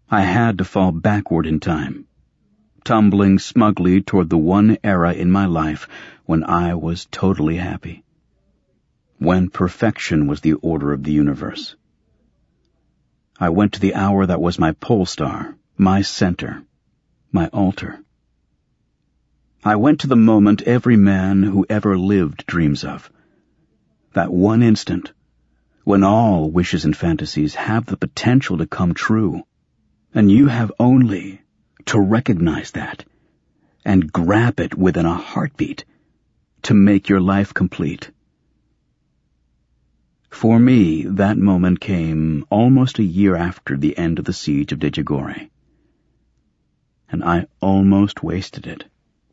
I had to fall backward in time, tumbling smugly toward the one era in my life when I was totally happy, when perfection was the order of the universe. I went to the hour that was my pole star, my center, my altar. I went to the moment every man who ever lived dreams of, that one instant when all wishes and fantasies have the potential to come true, and you have only to recognize that and grab it within a heartbeat to make your life complete. For me, that moment came almost a year after the end of the siege of Dejagore, and I almost wasted it.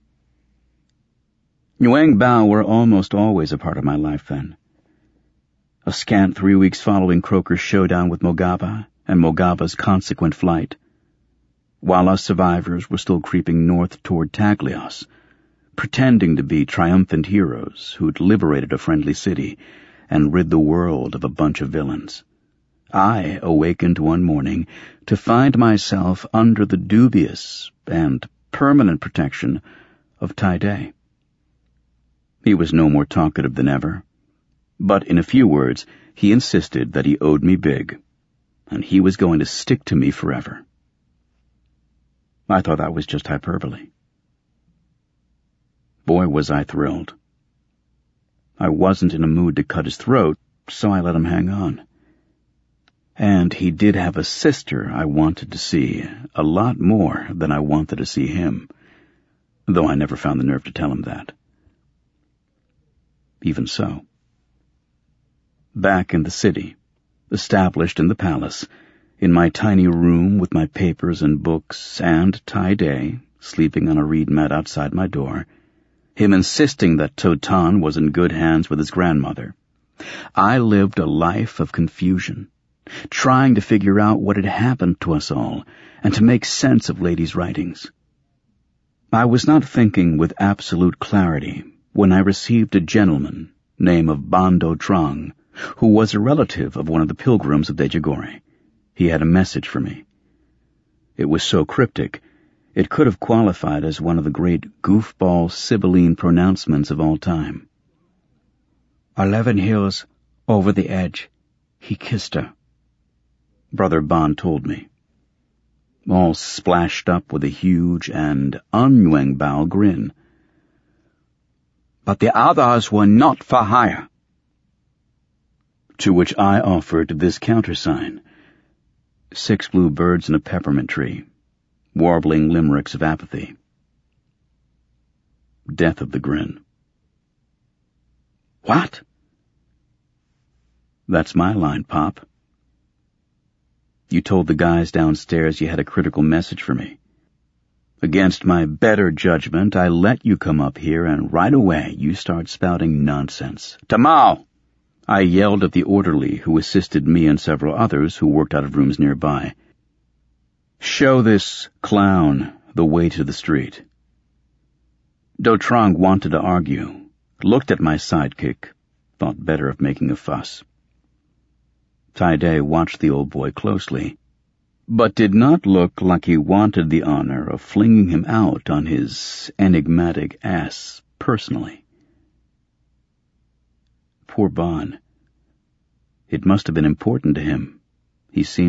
Nguyen Bao were almost always a part of my life then. A scant 3 weeks following Croker's showdown with Mogaba and Mogaba's consequent flight, while us survivors were still creeping north toward Taglios, pretending to be triumphant heroes who'd liberated a friendly city and rid the world of a bunch of villains, I awakened one morning to find myself under the dubious and permanent protection of Tai Day. He was no more talkative than ever, but in a few words he insisted that he owed me big, and he was going to stick to me forever. I thought that was just hyperbole. Boy, was I thrilled. I wasn't in a mood to cut his throat, so I let him hang on. And he did have a sister I wanted to see, a lot more than I wanted to see him, though I never found the nerve to tell him that. Even so, back in the city, established in the palace, in my tiny room with my papers and books and Tai Day sleeping on a reed mat outside my door, him insisting that Totan was in good hands with his grandmother, I lived a life of confusion, trying to figure out what had happened to us all and to make sense of Lady's writings. I was not thinking with absolute clarity when I received a gentleman, name of Ban Do Trong, who was a relative of one of the pilgrims of Dejagore. He had a message for me. It was so cryptic, it could have qualified as one of the great goofball Sibylline pronouncements of all time. 11 hills over the edge, he kissed her, Brother Ban told me, all splashed up with a huge and un-Nguyen Bao grin. But the others were not for hire. To which I offered this countersign: 6 blue birds in a peppermint tree, warbling limericks of apathy. Death of the grin. What? That's my line, Pop. You told the guys downstairs you had a critical message for me. Against my better judgment, I let you come up here, and right away you start spouting nonsense. Tamao! I yelled at the orderly who assisted me and several others who worked out of rooms nearby. Show this clown the way to the street. Do Trong wanted to argue, looked at my sidekick, thought better of making a fuss. Tai Day watched the old boy closely, but did not look like he wanted the honor of flinging him out on his enigmatic ass personally. Poor Ban. It must have been important to him. He seemed